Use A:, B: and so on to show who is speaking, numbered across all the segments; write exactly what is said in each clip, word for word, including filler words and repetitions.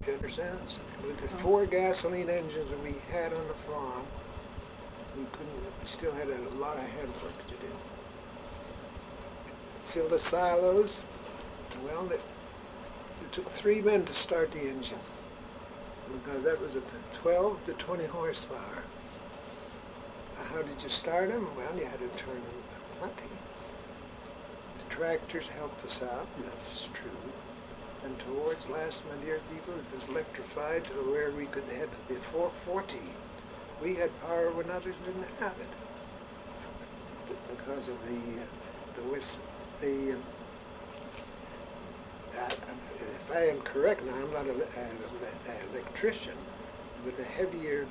A: You understand? With the four gasoline engines that we had on the farm, we couldn't. We still had a lot of head work to do. Fill the silos. Well, it, it took three men to start the engine because that was at twelve to twenty horsepower. How did you start them? Well, you had to turn them plenty. The tractors helped us out. That's true. And towards last, my dear people, it was electrified to where we could have the four forty. We had power when others didn't have it because of the uh, the whis- the. Um, uh, if I am correct now, I'm not an electrician. With the heavier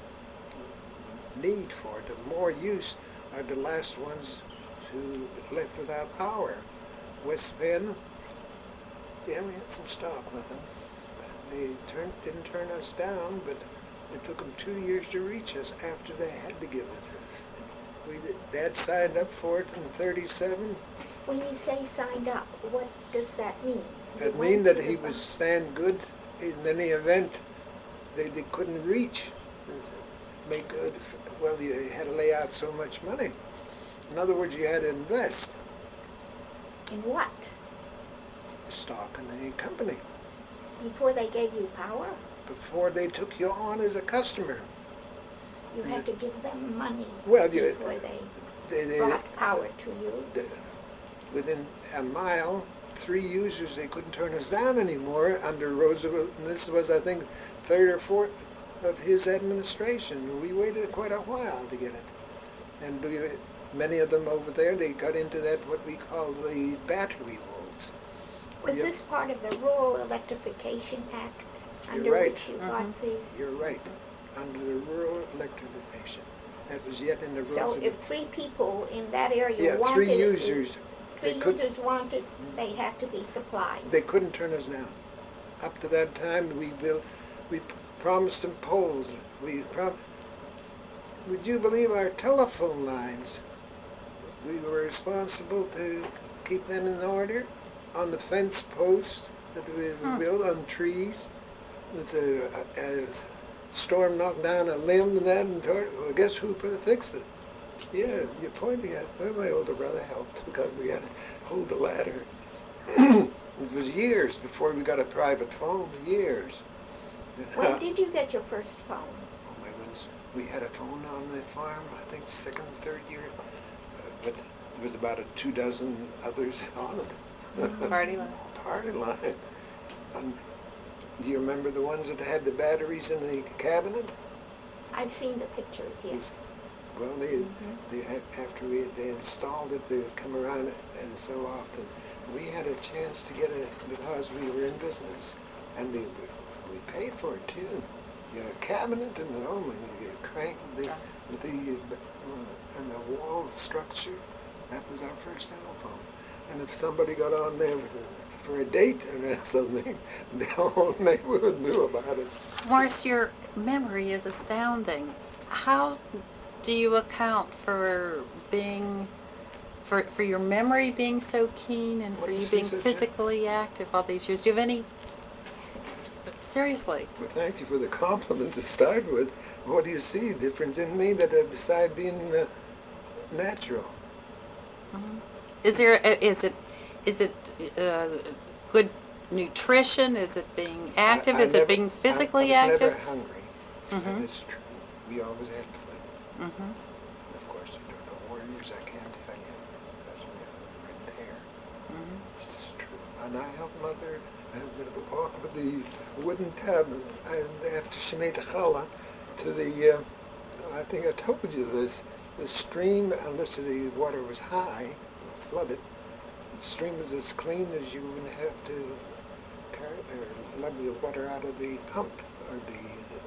A: the need for it, the more use are the last ones who left without power. West Penn. Yeah, we had some stock with them. They turned, didn't turn us down, but it took them two years to reach us after they had to give it to us. We, Dad signed up for it in thirty-seven.
B: When you say signed up, what does that mean?
A: That mean that he was stand good in any event they, they couldn't reach. Make good. Well, you had to lay out so much money. In other words, you had to invest.
B: In what?
A: Stock in the company.
B: Before they gave you power?
A: Before they took you on as a customer.
B: You and had the, to give them money
A: well,
B: before
A: you,
B: they,
A: they, they
B: brought power to you?
A: The, within a mile, three users, they couldn't turn us down anymore under Roosevelt. And this was, I think, third or fourth of his administration. We waited quite a while to get it. And we, many of them over there, they got into that, what we call the battery wolves.
B: Was yep. this part of the Rural Electrification Act, under
A: You're right.
B: which you
A: mm-hmm.
B: got the...
A: You're right. Under the Rural Electrification. That was yet in the
B: So
A: Roosevelt.
B: if three people in that area
A: yeah,
B: wanted...
A: three users.
B: Three
A: they could,
B: users wanted, they had to be supplied.
A: They couldn't turn us down. Up to that time, we built, we promised them poles. We prom- Would you believe our telephone lines? We were responsible to keep them in order on the fence posts that we hmm. built on trees. It's a, a, a storm knocked down a limb and that, and tore, well, guess who fixed it? Yeah, you're pointing at. Well, my older brother helped because we had to hold the ladder. It was years before we got a private phone. Years.
B: When did you get your first phone?
A: Oh my goodness, we had a phone on the farm. I think second, third year, uh, but there was about a two dozen others on it.
C: Party line.
A: Party line. Um, do you remember the ones that had the batteries in the cabinet?
B: I've seen the pictures. Yes.
A: Well, they, mm-hmm. they, after we, they installed it, they would come around and so often. We had a chance to get it because we were in business, and they, we paid for it too. You know, a cabinet and the home, and you crank the, yeah. with the uh, and the wall structure. That was our first telephone. And if somebody got on there with a, for a date or something, the whole neighborhood knew about it.
C: Morris, your memory is astounding. How do you account for being, for for your memory being so keen and for you being physically active all these years? Do you have any, seriously?
A: Well, thank you for the compliment to start with. What do you see difference in me that uh, beside being uh, natural?
C: Mm-hmm. Is there, a, is it, is it uh, good nutrition? Is it being active?
A: I, I
C: is
A: never,
C: it being physically
A: I, I was
C: active?
A: never hungry.
C: Mm-hmm.
A: That is true. We always had food.
C: Mm-hmm.
A: And of course, during the warriors, I can't tell you because we were there. Mm-hmm. This is true. And I helped Mother uh, walk with the wooden tub, and after she made the challah, to the. Uh, I think I told you this. The stream, unless the water was high, flooded, the stream was as clean as you wouldn't have to carry or lug the water out of the pump or the.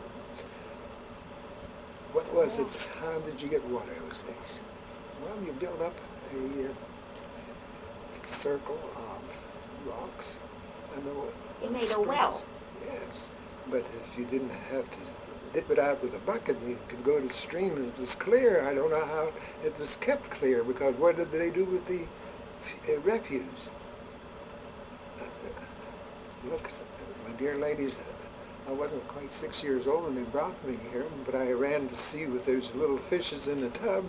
A: What was it? How did you get water those days? Well, you build up a, a circle of rocks, and the.
B: You made a well.
A: Yes, but if you didn't have to dip it out with a bucket, you could go to the stream and it was clear. I don't know how it was kept clear, because what did they do with the uh, refuse? Uh, look, my dear ladies, I wasn't quite six years old when they brought me here, but I ran to see if there's little fishes in the tub.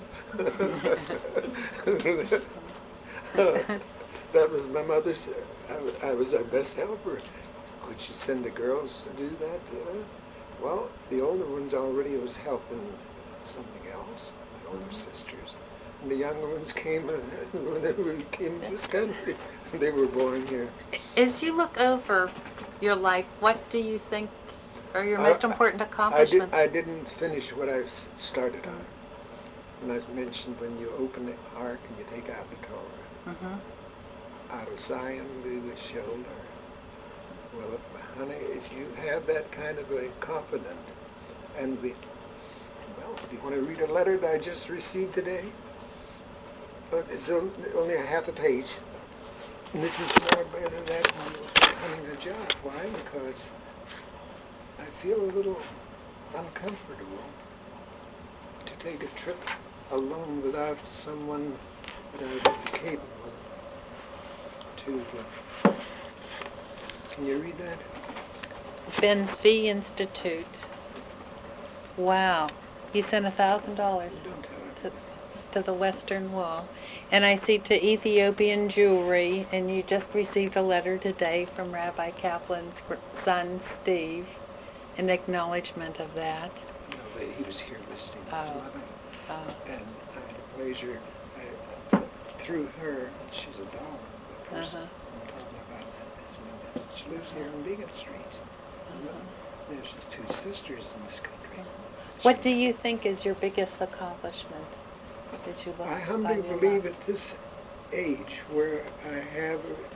A: That was my mother's, I, I was our best helper. Could she send the girls to do that? Uh, well, the older ones already was helping with something else, my older sisters. And the younger ones came uh, whenever we came to this country. They were born here.
C: As you look over your life, what do you think are your
A: I-
C: most important
A: I, did,
C: accomplishments?
A: I didn't finish what I s- started on. And I mentioned when you open the ark and you take out the Torah.
C: Mm-hmm.
A: Out of Zion we will shoulder. Well, honey, if you have that kind of a confidence, and we, well, do you want to read a letter that I just received today? But it's on- only a half a page. And this is more better than that when you're becoming a job. Why? Because I feel a little uncomfortable to take a trip alone without someone that I would be capable to. Uh, can you read that?
C: Ben's V Institute. Wow. You sent a thousand dollars
A: Don't tell her.
C: to to the Western Wall. And I see to Ethiopian Jewelry, and you just received a letter today from Rabbi Kaplan's gr- son, Steve, in acknowledgement of that.
A: No, but he was here visiting his
C: Oh.
A: mother,
C: Uh,
A: and I had a pleasure I, through her. She's a doll of a person
C: Uh-huh.
A: I'm talking about. His mother. She lives here on Beacon Street.
C: uh-huh.
A: Yeah, she's two sisters in this country.
C: What
A: She-
C: do you think is your biggest accomplishment? Did you look
A: I humbly
C: on your
A: believe
C: life?
A: at this age where I have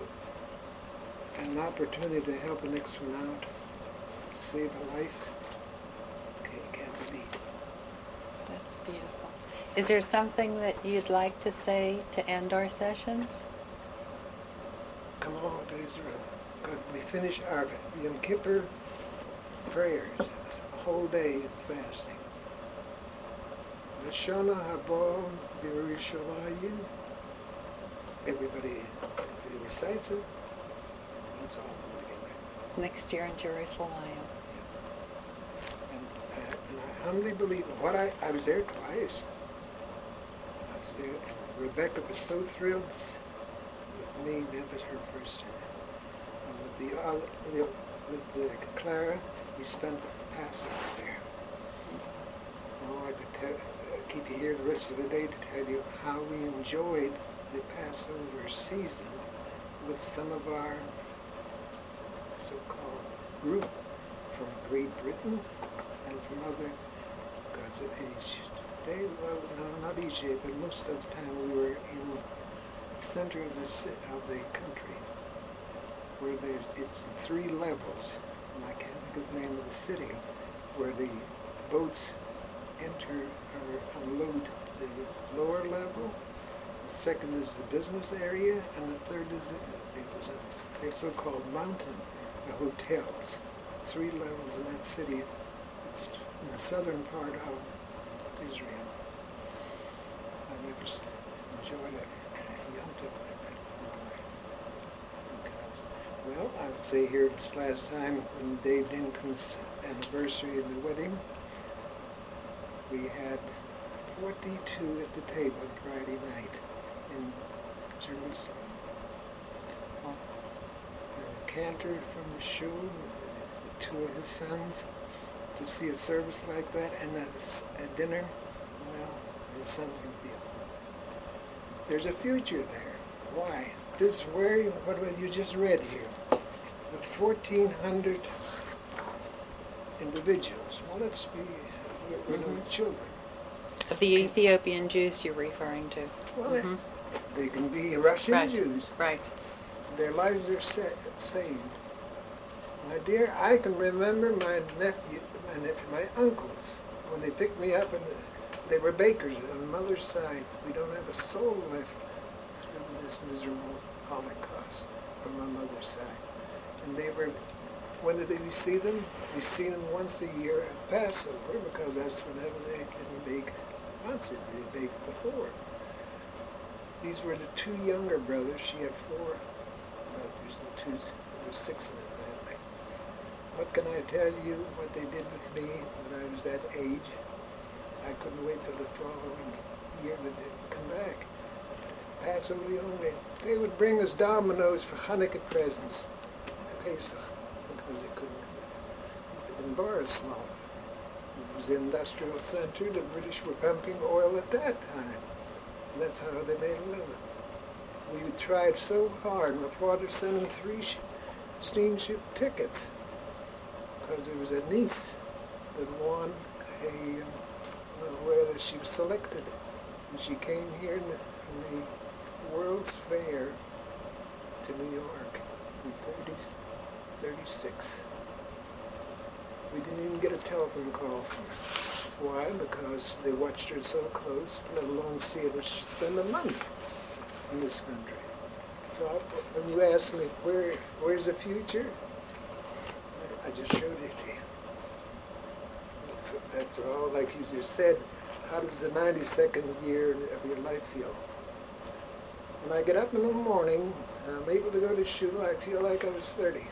A: an opportunity to help the next one out, save a life, okay, can't be beat.
C: That's beautiful. Is there something that you'd like to say to end our sessions?
A: Come on, days are good. We finish our Yom Kippur prayers. It's a whole day of fasting. Lashana Haba Yerushalayim. Everybody recites it. Let's all go together.
C: Next year in Jerusalem.
A: And, uh, and I humbly believe what I, I was there twice. I was there, and Rebecca was so thrilled to s- with me. That was her first time. And with the, uh, the with the Clara, we spent the Passover there. Oh, I could tell, uh, keep you here the rest of the day to tell you how we enjoyed the Passover season with some of our so-called group from Great Britain and from other gods of Egypt. They, well, no, not Egypt, but most of the time we were in the center of the ci- of the country, where there's it's three levels, and I can't think of the name of the city, where the boats enter or unload the lower level. The second is the business area, and the third is the, the, the so-called mountain the hotels. Three levels in that city. It's in the southern part of Israel. I never s- enjoyed a Yom Tov like that in my life. Because, well, I would say here this last time when Dave Lincoln's anniversary of the wedding, we had forty-two at the table on Friday night in Jerusalem. A cantor from the show, the two of his sons, to see a service like that and a, s- a dinner, well, it's something beautiful. There's a future there. Why? This where what you just read here, with fourteen hundred individuals. Well, let's be we're, we're no
C: Mhm.
A: children.
C: Of the Ethiopian Jews you're referring to.
A: Well,
C: Mhm.
A: they can be Russian
C: Right.
A: Jews.
C: Right.
A: Their lives are sa- saved. My dear, I can remember my nephew, my nephew, my uncles, when they picked me up, and they were bakers on mother's side. We don't have a soul left through this miserable Holocaust from my mother's side. And they were, when did we see them? We see them once a year at Passover, because that's whenever they didn't bake once, they baked before. These were the two younger brothers. She had four brothers and two, there were six in the family. what can I tell you? What they did with me when I was that age? I couldn't wait till the following year that they'd come back. Pass over the only way. They would bring us dominoes for Hanukkah presents. Pesach, because they couldn't. In Borislow, it was the industrial center. The British were pumping oil at that time. And that's how they made a living. We tried so hard. My father sent him three sh- steamship tickets because there was a niece that won a, um, well, where she was selected. And she came here in the, in the World's Fair to New York in thirty, thirty-six. We didn't even get a telephone call from her. Why? Because they watched her so close, let alone see her spend a month in this country. So I, when you ask me, where, where's the future? I just showed it to you. After all, like you just said, how does the ninety-second year of your life feel? When I get up in the morning and I'm able to go to shul, I feel like I was thirty.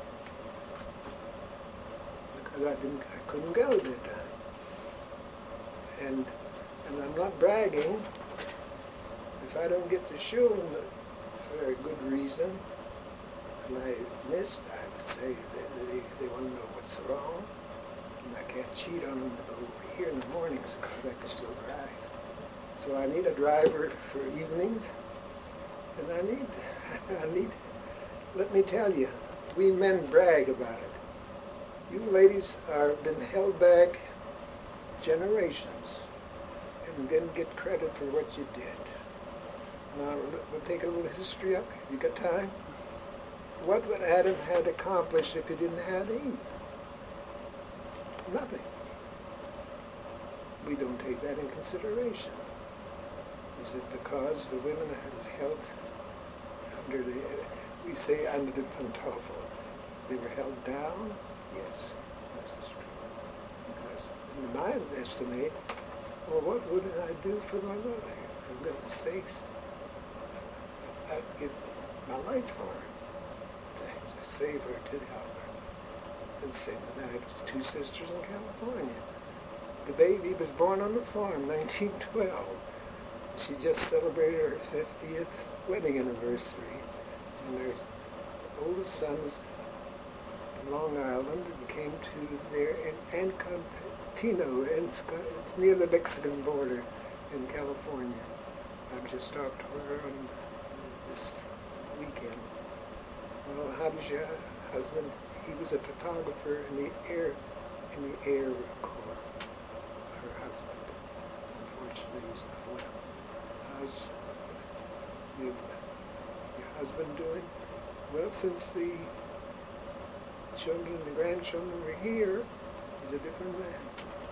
A: Because I didn't, I couldn't go at that time. And and I'm not bragging. If I don't get to shul for a good reason, and I missed, I would say they, they, they want to know what's wrong. And I can't cheat on them to go over here in the mornings because I can still drive. So I need a driver for evenings. And I need, I need, let me tell you, we men brag about it. You ladies are been held back generations and didn't get credit for what you did. Now, we'll take a little history up. You got time? What would Adam had accomplished if he didn't have Eve? Nothing. We don't take that in consideration. Is it because the women was held under the, we say under the pantofel, they were held down? Yes, that's true. Because in my estimate, well, what would I do for my mother? For goodness sakes, I'd give my life for her, to save her, to help her. And same with I have two sisters in California. The baby was born on the farm, nineteen twelve. She just celebrated her fiftieth wedding anniversary. And her oldest son's in Long Island and came to there in Ancantino. It's near the Mexican border in California. I've just talked to her on this weekend. Well, how does your husband? He was a photographer in the air in the Air Corps. Her husband. Unfortunately, he's not well. How's you, your husband doing? Well, since the children, the grandchildren were here, he's a different man.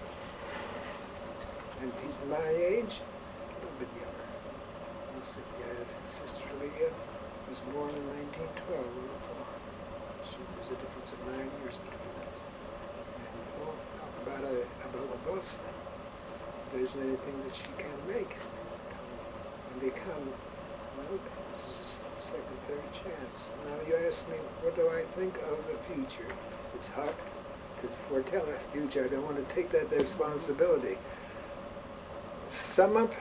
A: And he's my age, a little bit younger. He said, yeah, his sister Leah was born in nineteen twelve on the farm. She, there's a difference of nine years between us. And oh, talk about a about a boss then. There isn't anything that she can't make. When they come, well, this is the second, third chance. Now you ask me, what do I think of the future? It's hard to foretell the future. I don't want to take that responsibility. Sum up,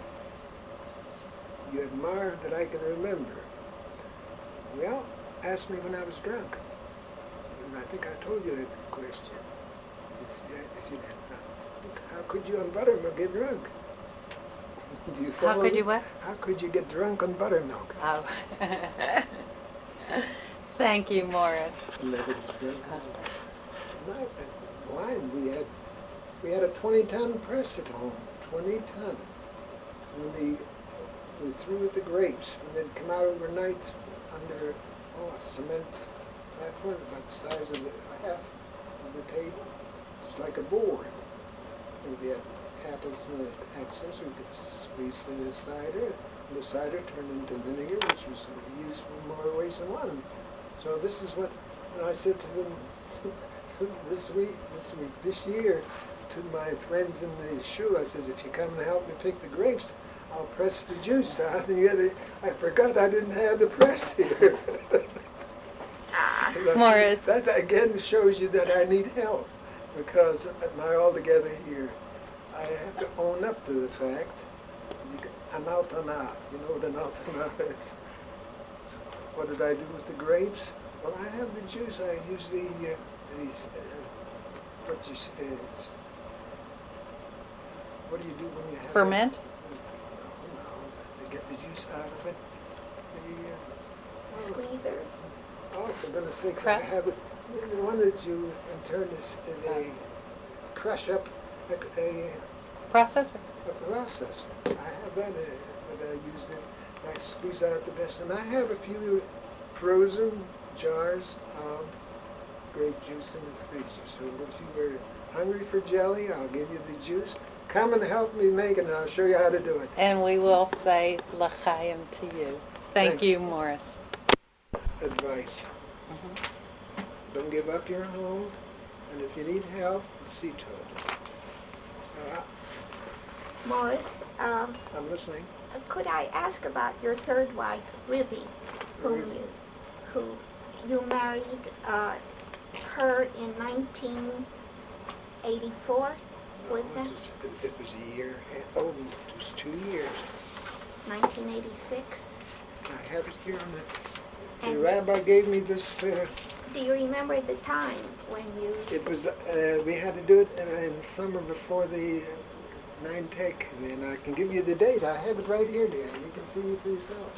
A: you admire that I can remember. Well, ask me when I was drunk. And I think I told you that question. If, if you didn't know. How could you on buttermilk get drunk? Do you
C: How could
A: me?
C: you what?
A: How could you get drunk on buttermilk?
C: Oh. Thank you, Morris.
A: Wine, we had we had a twenty ton press at home. twenty ton. When the we threw with the grapes, when they'd come out overnight under oh, a cement platform about the size of a half of the table. It's like a board. And we had apples in the excess, we could squeeze the cider, and the cider turned into vinegar, which was used for more ways than one. So this is what, and I said to them this week, this week, this year, to my friends in the shul, I says, if you come and help me pick the grapes, I'll press the juice out. And yet I forgot I didn't have the press here. That's-
C: Morris.
A: That again shows you that I need help, because am I all together here? I have to own up to the fact. You can, an alternat, you know what an alternat is? So what did I do with the grapes? Well, I have the juice. I use the, uh, these, uh, what you say, it's, what do you do when you have
C: Ferment?
A: It? No, no, to get the juice out of it. The, uh, oh,
B: Squeezers.
A: Oh, for goodness sakes, I
C: Press?
A: have it. The one that you in turn is in a crush up a, a,
C: Processor.
A: a process. I have that, uh, that I use it. I squeeze out the best, and I have a few frozen jars of grape juice in the freezer. So if you were hungry for jelly, I'll give you the juice. Come and help me make it, and I'll show you how to do it.
C: And we will say l'chaim to you. Thank
A: Thanks.
C: you, Morris.
A: Advice.
C: Mhm.
A: Don't give up your home, and if you need help, see to it. So I,
B: Morris, um,
A: I'm listening.
B: could I ask about your third wife, Ribby, whom
A: Ribby.
B: you, who you married uh, her in nineteen eighty-four? Was
A: No,
B: that
A: it was, it, it was a year. Oh, it was two years.
B: nineteen eighty-six?
A: I have it here on the. The
B: And
A: rabbi gave me this. Uh,
B: do you remember the time when you?
A: it was. Uh, we had to do it uh, in the summer before the uh, nine tech, and I can give you the date. I have it right here, dear. You can see it for yourself.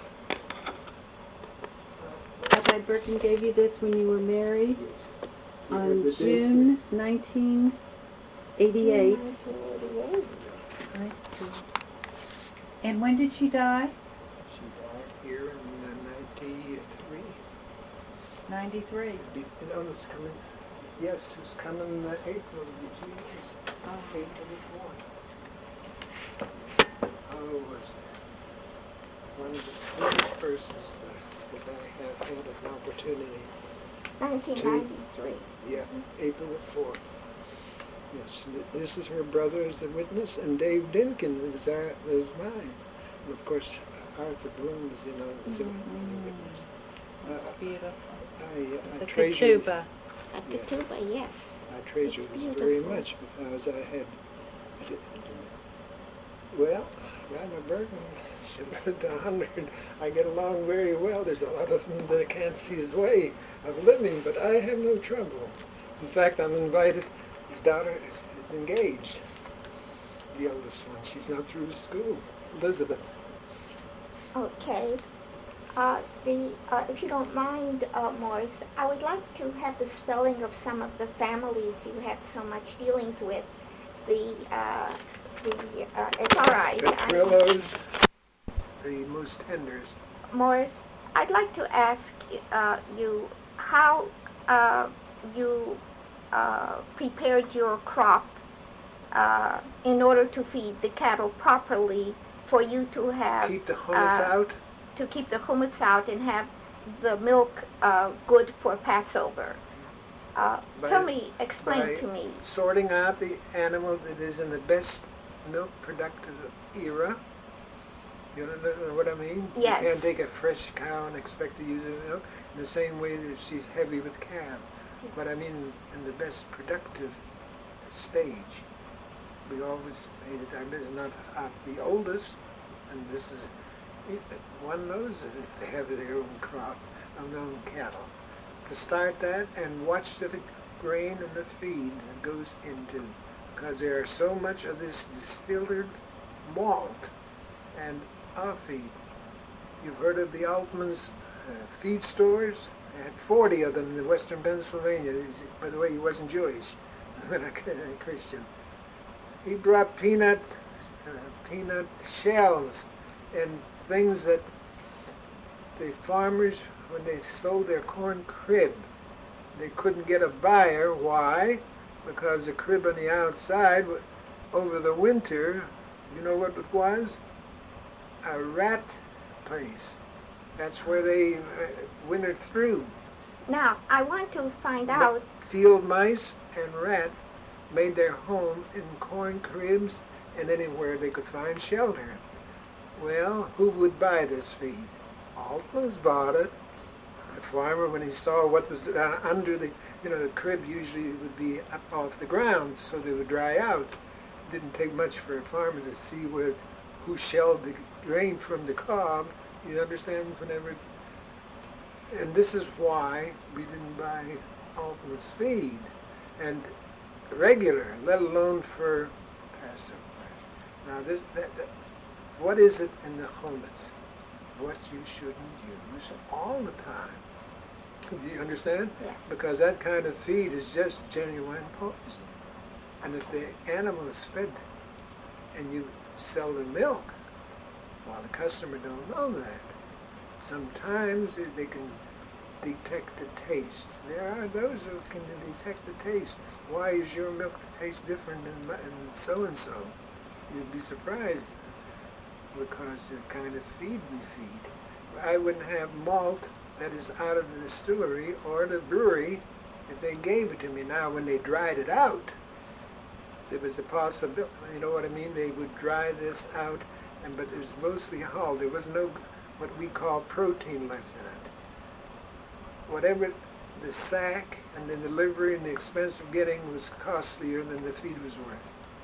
D: Rabbi Birkin gave you this when you were married
A: Yes. You have
D: on
A: the date
D: June nineteen eighty-eight.
B: nineteen eighty-eight.
D: I see. And when did she die?
A: She died here in uh, ninety-three.
D: ninety-three.
A: Be- No, it's coming. Yes, it's coming uh, April. Did you? It's
D: Oh.
A: April the fourth. Oh, it was one of the sweetest persons that, that I have had an opportunity.
B: nineteen ninety-three.
A: Yeah, April the fourth. Yes, th- this is her brother as a witness, and Dave Dinkin was our, was mine, and of course Arthur Bloom was, you know, as a, as a witness.
C: That's
A: Uh,
C: beautiful.
A: I, uh, I
C: The
A: treasure.
C: ketubah.
B: At the
A: Yeah.
B: tuba, yes.
A: I treasure
B: It's
A: this very
B: beautiful.
A: much because I had. Well, Rabbi Bergen, she lived a hundred. I get along very well. There's a lot of them that can't see his way of living, but I have no trouble. In fact, I'm invited. His daughter is, is engaged. The oldest one. She's not through school. Elizabeth.
B: Okay. Uh, the uh, if you don't mind, uh, Morris, I would like to have the spelling of some of the families you had so much dealings with. The uh, the uh, it's all right.
A: The
B: I-
A: Trillos, the most tenders.
B: Morris, I'd like to ask uh, you how uh, you uh, prepared your crop uh, in order to feed the cattle properly, for you to have
A: Keep the hummus
B: uh,
A: out.
B: to keep the hummus out and have the milk uh, good for Passover. Uh,
A: By-
B: tell me, explain
A: by
B: to me.
A: Sorting out the animal that is in the best milk productive era. You don't know what I mean?
B: Yes.
A: You can't take a fresh cow and expect to use her milk in the same way that she's heavy with calf. But I mean in the best productive stage. We always made it our business, not out the oldest, and this is, one knows that if they have their own crop of their own cattle. To start that and watch the grain and the feed that goes into, because there are so much of this distilled malt and our feed. You've heard of the Altman's uh, feed stores? They had forty of them in western Pennsylvania. He's- By the way, he wasn't Jewish, but a Christian. He brought peanut, uh, peanut shells and things that the farmers, when they sold their corn crib, they couldn't get a buyer. Why? Because the crib on the outside, wa- over the winter, you know what it was? A rat place. That's where they uh, wintered through.
B: Now, I want to find
A: But
B: out.
A: Field mice and rats made their home in corn cribs and anywhere they could find shelter. Well, who would buy this feed? Altman's bought it. The farmer, when he saw what was uh, under the, you know, the crib usually would be up off the ground, so they would dry out. It didn't take much for a farmer to see where, who shelled the grain from the cob. You understand? Whenever, it's, and this is why we didn't buy Altman's feed and regular, let alone for Passover. Now, this, that, that, what is it in the chametz? What you shouldn't use all the time. Do you understand?
B: Yes.
A: Because that kind of feed is just genuine poison. And if the animal is fed and you sell the milk, well, the customer don't know that. Sometimes they can detect the taste. There are those who can detect the taste. Why is your milk taste different than, than so-and-so? You'd be surprised, because the kind of feed we feed. I wouldn't have malt that is out of the distillery or the brewery if they gave it to me. Now, when they dried it out, there was a possibility, you know what I mean? They would dry this out, and but it was mostly hull. There was no what we call protein left in it. Whatever the sack and the delivery and the expense of getting was costlier than the feed was worth.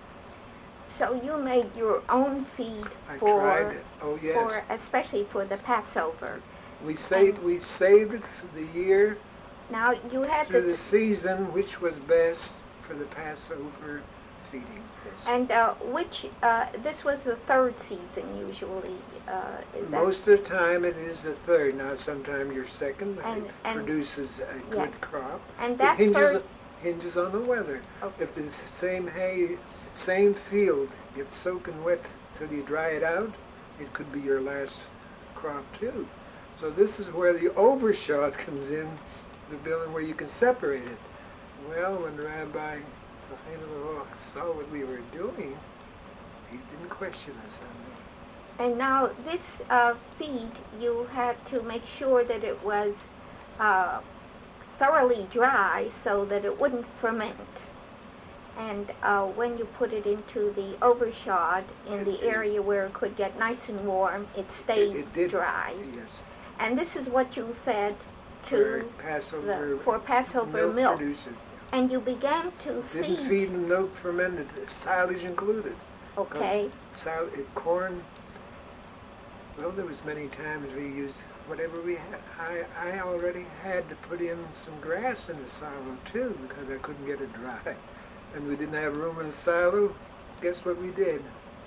B: So you made your own feed
A: I
B: for,
A: tried it. Oh yes.
B: for especially for the Passover.
A: We saved
B: and
A: we saved it for the year
B: now you had
A: through
B: the,
A: the season, which was best for the Passover feeding. Yes.
B: and uh, which uh, this was the third season usually. Uh, is
A: Most
B: that,
A: of the time it is the third. Now sometimes your second
B: And-
A: it
B: and-
A: produces a good
B: yes.
A: crop.
B: And
A: It
B: that
A: hinges
B: third-
A: hinges on the weather.
B: Okay.
A: If the same hay, same field gets soaking wet till you dry it out, it could be your last crop too. So this is where the overshot comes in, the building where you can separate it. Well, when Rabbi Tzachenu saw what we were doing, he didn't question us on that.
B: And now this uh, feed, you had to make sure that it was uh, thoroughly dry so that it wouldn't ferment. And uh, when you put it into the overshot in
A: It-
B: the
A: it-
B: area where it could get nice and warm, it stayed
A: It, it did,
B: dry.
A: yes.
B: And this is what you fed
A: For
B: to
A: Passover,
B: the, for Passover
A: milk,
B: milk.
A: producer.
B: And you began to
A: Didn't
B: feed.
A: feed them milk fermented, silage included.
B: Okay.
A: Sil- it, corn. Well, there was many times we used whatever we had. I, I already had to put in some grass in the silo too because I couldn't get it dry, and we didn't have room in the silo. Guess what we did?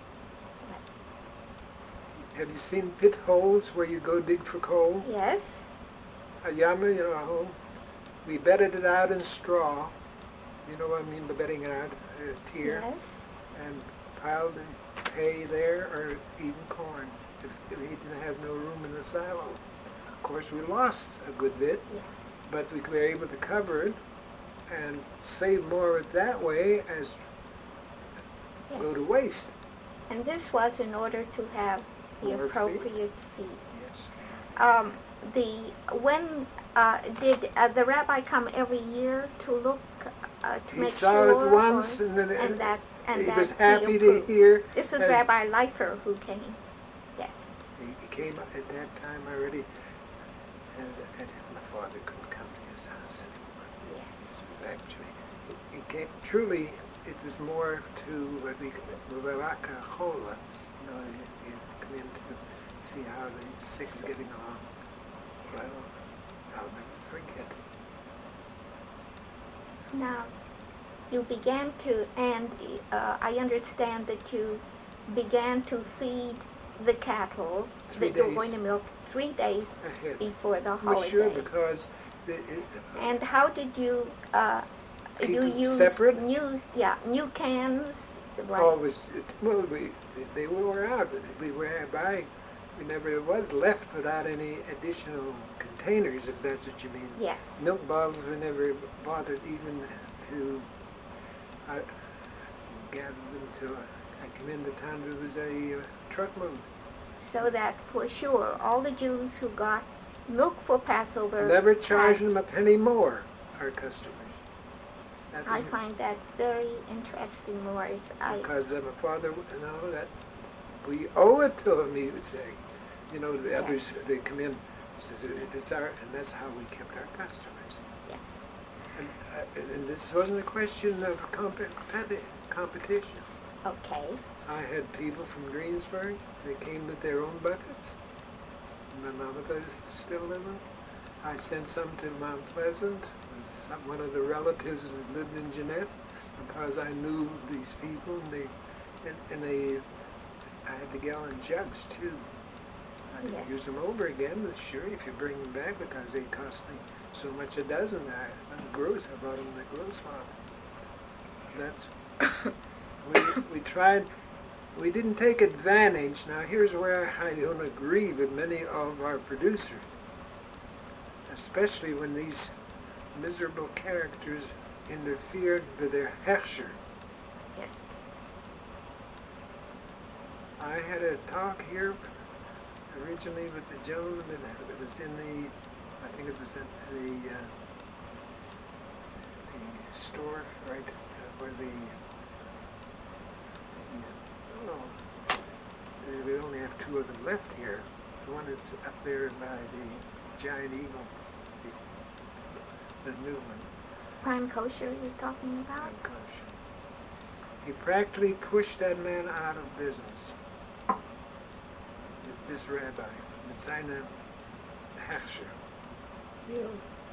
A: Have you seen pit holes where you go dig for coal?
B: Yes.
A: A yama, you know, a hole. We bedded it out in straw. You know what I mean by bedding it out? A tier.
B: Yes.
A: And piled the hay there, or even corn, if, if he didn't have no room in the silo. Of course, we lost a good bit,
B: Yes.
A: but we were able to cover it and save more of it that way as
B: Yes.
A: go to waste.
B: And this was in order to have the
A: More feed.
B: appropriate feed.
A: Yes.
B: Um, the when uh, did uh, the rabbi come every year to look uh, to
A: He
B: make
A: saw
B: sure,
A: it once,
B: or-
A: and then
B: and that and
A: he
B: that
A: was happy to
B: approved?
A: hear.
B: This was
A: and
B: Rabbi Leifer who came. Yes.
A: He, he came at that time already, and, and my father couldn't come to his house anymore.
B: Yes.
A: Actually, it came, truly, it was more to what we call Baraka Chola. You know, you, you come in to see how the sick is getting along. Well, I'll never forget.
B: Now, you began to, and uh, I understand that you began to feed the cattle
A: Three
B: that you're
A: days.
B: going to milk three days
A: Ahead.
B: before the
A: Well,
B: holiday.
A: sure, because the, it,
B: And how did you uh,
A: Keep
B: you
A: them
B: use
A: separate?
B: new yeah new cans? Right.
A: always, it, well, we, they were out. We were buying. We never was left without any additional containers, if that's what you mean.
B: Yes.
A: Milk bottles were never bothered even to uh, gather them till I, I came into town. There was a uh, truck move.
B: So that for sure, all the Jews who got milk for Passover
A: Never charged
B: had-
A: them a penny more, our customers. That
B: I
A: was-
B: find that very interesting, Morris. I
A: Because uh, my father, you know, that we owe it to him, he would say. You know, the
B: Yes.
A: others, they come in, Says it- it's our, and that's how we kept our customers.
B: Yes.
A: And, uh, and this wasn't a question of comp- competition.
B: Okay.
A: I had people from Greensburg. They came with their own buckets. My mama was still living. I sent some to Mount Pleasant. Some, one of the relatives that lived in Jeanette, because I knew these people, and they, and, and they, I had the gallon jugs too. I could
B: Yes.
A: use them over again, but sure, if you bring them back, because they cost me so much a dozen. I, I'm gross. I bought them in the gross lot. That's we we tried. We didn't take advantage. Now here's where I don't agree with many of our producers, especially when these miserable characters interfered with their Herrscher.
B: Yes.
A: I had a talk here originally with the gentleman that, that was in the, I think it was in the, uh, the store, right, uh, where the, the oh, uh, we only have two of them left here. The one that's up there by the Giant Eagle, the, the new one.
B: Prime Kosher you're talking about?
A: I'm kosher. He practically pushed that man out of business. This rabbi, Mitzayna Herrscher.
B: Really?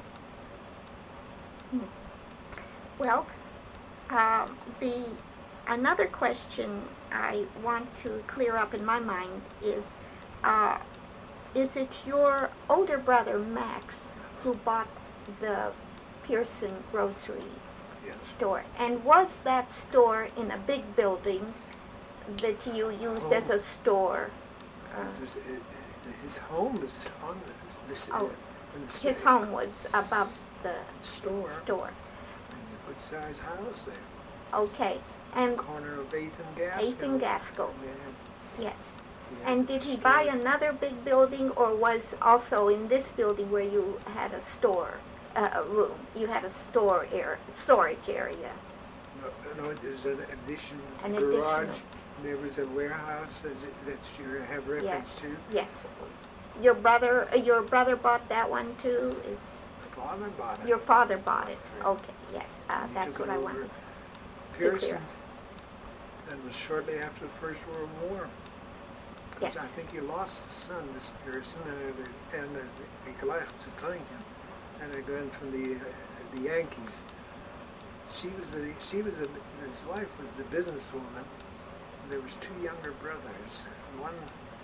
B: Hmm. Well, uh, the another question I want to clear up in my mind is, uh, is it your older brother Max who bought the Pearson grocery
A: Yes.
B: store? And was that store in a big building that you used
A: Oh.
B: as a store? Uh,
A: It was, it, it, his home was on the, this,
B: Oh,
A: uh, in the
B: his
A: sta-
B: home was above the
A: store.
B: store.
A: And a good sized house there.
B: Okay. And
A: Corner of eighth and Gaskell.
B: eighth and Gaskell.
A: And they had-
B: yes.
A: they had
B: And
A: the
B: did he
A: store.
B: buy another big building, or was also in this building where you had a store, uh, a room? You had a store area, storage area.
A: No, no, there's an addition
B: An
A: garage.
B: additional.
A: There was a warehouse as it, that you have reference
B: Yes.
A: to.
B: Yes. Your brother, uh, your brother bought that one too. Is
A: My father bought it.
B: your father bought it?
A: Right.
B: Okay. Yes. Uh,
A: And he
B: that's
A: took
B: what
A: it
B: I
A: over.
B: wanted.
A: Pearson. That was shortly after the First World War. 'Cause
B: Yes.
A: I think he lost the son, this Pearson, and uh, and uh, he gleich zu trinken, and they're going from the uh, the Yankees. She was the she was the, his wife was the businesswoman. There was two younger brothers. One,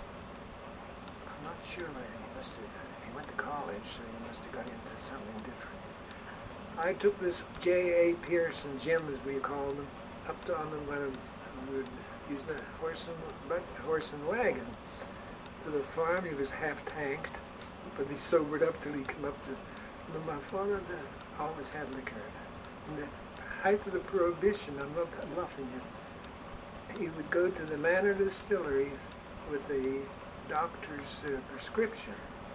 A: I'm not sure where he must have. He went to college, so he must have got into something different. I took this J A Pearson, Jim as we called him, up to on him when we were using a horse and but horse and wagon to the farm. He was half tanked, but he sobered up till he came up to. But my father uh, always had liquor. In the height of the prohibition, I'm not bluffing you. He would go to the Manor Distillery with the doctor's uh, prescription.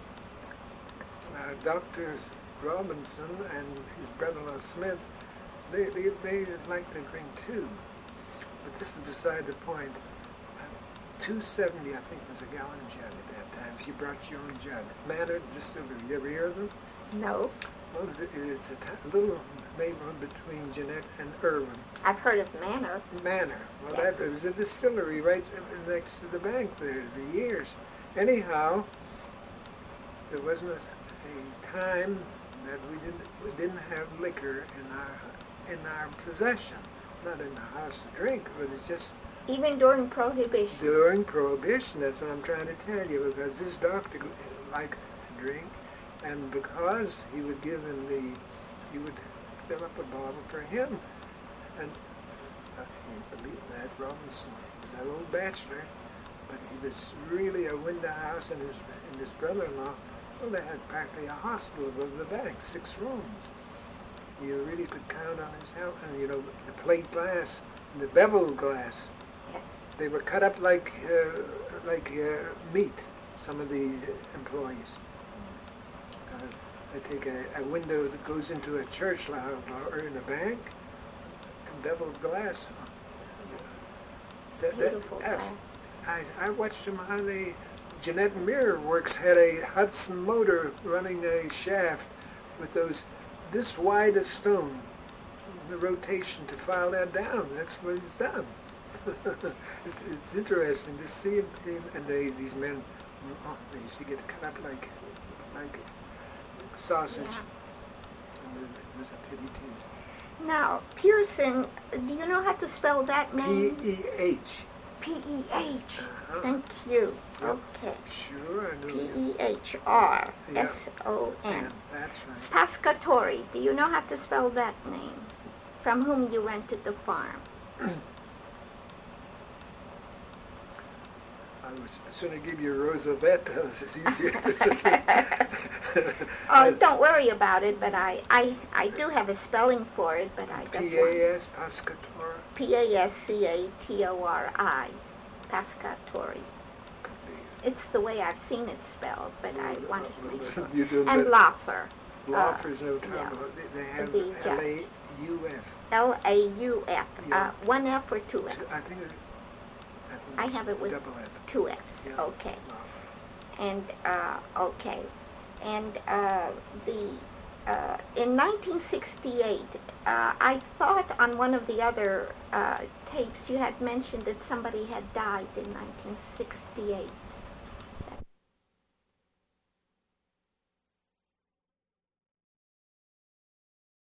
A: Now, Doctor Robinson and his brother-in-law Smith, they, they, they liked to drink too. But this is beside the point. two seventy, I think, was a gallon jug at that time. If you brought your own jug. Manor Distillery, you ever hear of them?
B: No.
A: Well, it's a t- little neighborhood between Jeanette and Irvin.
B: I've heard of Manor.
A: Manor. Well,
B: Yes.
A: that it was a distillery right next to the bank there for years. Anyhow, there wasn't a, a time that we didn't we didn't have liquor in our in our possession, not in the house to drink, but it's just
B: Even during Prohibition.
A: during Prohibition. That's what I'm trying to tell you, because this doctor liked to drink, and because he would give him the, he would fill up a bottle for him, and uh, you believe that Robinson was that old bachelor, but he was really a window house, and his and his brother-in-law, well, they had practically a hospital above the bank, six rooms. You really could count on his help, and you know the plate glass, and the beveled glass.
B: Yes.
A: They were cut up like uh, like uh, meat. Some of the employees. Uh, they take a, a window that goes into a church lounge or in a bank, and beveled glass. That, that,
B: Beautiful
A: abs-
B: glass.
A: I, I watched them how they Jeanette Mirror Works had a Hudson motor running a shaft with those this wide a stone, the rotation to file that down. That's what he's done. it's, it's interesting to see him, him and they, these men. Oh, they used to get cut up like like sausage.
B: Yeah.
A: And it was a pity too.
B: Now, Pearson, do you know how to spell that name?
A: P E H.
B: P E H.
A: Uh-huh.
B: Thank you.
A: Yep.
B: Okay.
A: Sure, I know.
B: P
A: you.
B: E H R
A: Yeah.
B: S O
A: Yeah,
B: N.
A: that's right.
B: Pescatori, do you know how to spell that name? From whom you rented the farm?
A: I was sooner give you Roosevelt. It's easier.
B: Oh, don't worry about it, but I, I, I do have a spelling for it, but I just
A: P
B: want...
A: A S, Pescatori.
B: P A S C A T O R I, Pescatori.
A: Could be.
B: It's the way I've seen it spelled, but I wanted to make sure.
A: You do
B: And
A: that.
B: Laufer.
A: Laufer's no
B: yeah.
A: trouble. They, they have
B: The
A: L A U F.
B: L A U F.
A: Yeah.
B: Uh, one F or two F?
A: I think it, I, think
B: I
A: it's
B: have it with
A: double F.
B: two F's.
A: Yeah.
B: Okay.
A: Laufer.
B: And, uh, okay. And uh, the uh, in nineteen sixty-eight, uh, I thought on one of the other uh, tapes you had mentioned that somebody had died in nineteen sixty-eight.